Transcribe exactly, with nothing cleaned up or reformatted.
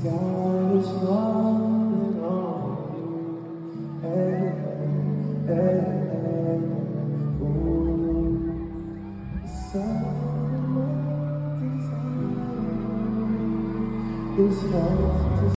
sky is falling on you. Hey, hey, hey, ooh. The sun of desire is falling.